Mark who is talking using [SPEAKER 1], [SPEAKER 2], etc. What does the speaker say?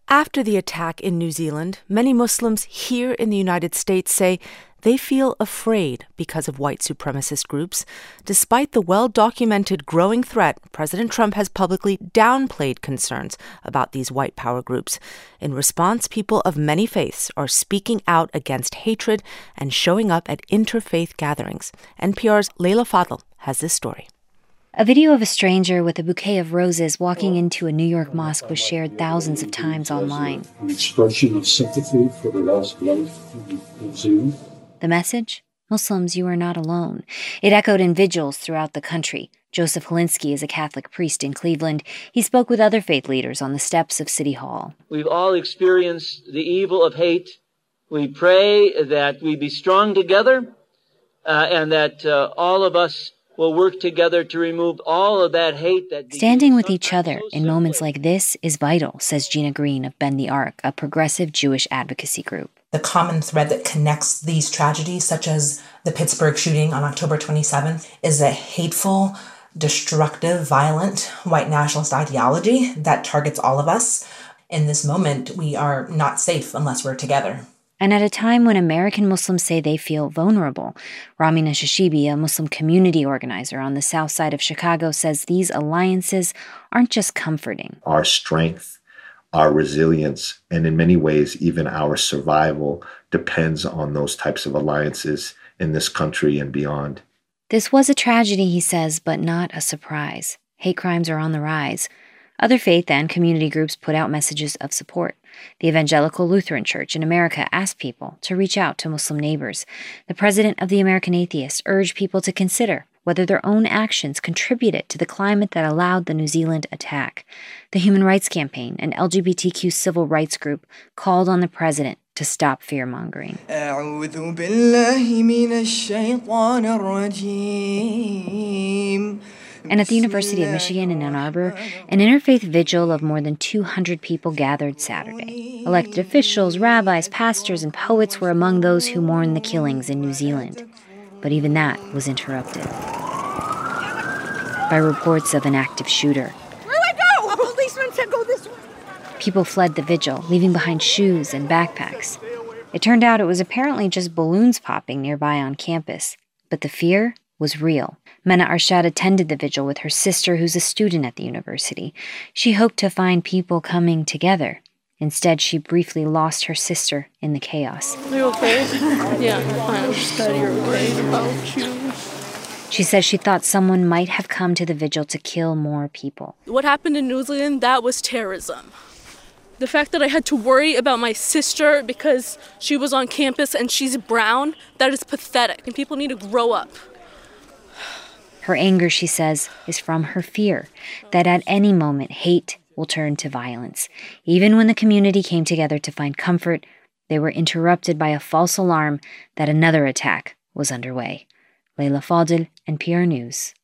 [SPEAKER 1] After the attack in New Zealand, many Muslims here in the United States say they feel afraid because of white supremacist groups. Despite the well-documented growing threat, President Trump has publicly downplayed concerns about these white power groups. In response, people of many faiths are speaking out against hatred and showing up at interfaith gatherings. NPR's Leila Fadel has this story.
[SPEAKER 2] A video of a stranger with a bouquet of roses walking into a New York mosque was shared thousands of times online.
[SPEAKER 3] An expression of sympathy for the loss of life in New Zealand.
[SPEAKER 2] The message? Muslims, you are not alone. It echoed in vigils throughout the country. Joseph Helinski is a Catholic priest in Cleveland. He spoke with other faith leaders on the steps of City Hall.
[SPEAKER 4] We've all experienced the evil of hate. We pray that we be strong together and that all of us will work together to remove all of that hate.
[SPEAKER 2] Standing with each other in moments like this is vital, says Gina Green of Bend the Arc, a progressive Jewish advocacy group.
[SPEAKER 5] The common thread that connects these tragedies, such as the Pittsburgh shooting on October 27th, is a hateful, destructive, violent white nationalist ideology that targets all of us. In this moment, we are not safe unless we're together.
[SPEAKER 2] And at a time when American Muslims say they feel vulnerable, Ramina Shashibi, a Muslim community organizer on the south side of Chicago, says these alliances aren't just comforting.
[SPEAKER 6] Our strength, our resilience, and in many ways, even our survival depends on those types of alliances in this country and beyond.
[SPEAKER 2] This was a tragedy, he says, but not a surprise. Hate crimes are on the rise. Other faith and community groups put out messages of support. The Evangelical Lutheran Church in America asked people to reach out to Muslim neighbors. The president of the American Atheists urged people to consider whether their own actions contributed to the climate that allowed the New Zealand attack. The Human Rights Campaign, an LGBTQ civil rights group, called on the president to stop fear-mongering. And at the University of Michigan in Ann Arbor, an interfaith vigil of more than 200 people gathered Saturday. Elected officials, rabbis, pastors, and poets were among those who mourned the killings in New Zealand. But even that was interrupted by reports of an active shooter.
[SPEAKER 7] Where do I go? A policeman said go this way.
[SPEAKER 2] People fled the vigil, leaving behind shoes and backpacks. It turned out it was apparently just balloons popping nearby on campus. But the fear was real. Mena Arshad attended the vigil with her sister, who's a student at the university. She hoped to find people coming together. Instead, she briefly lost her sister in the chaos.
[SPEAKER 8] Are you okay? Yeah, I'm just glad you're okay. About you.
[SPEAKER 2] She says she thought someone might have come to the vigil to kill more people.
[SPEAKER 8] What happened in New Zealand, that was terrorism. The fact that I had to worry about my sister because she was on campus and she's brown, that is pathetic. And people need to grow up.
[SPEAKER 2] Her anger, she says, is from her fear that at any moment hate will turn to violence. Even when the community came together to find comfort, they were interrupted by a false alarm that another attack was underway. Leila Fadel, NPR News.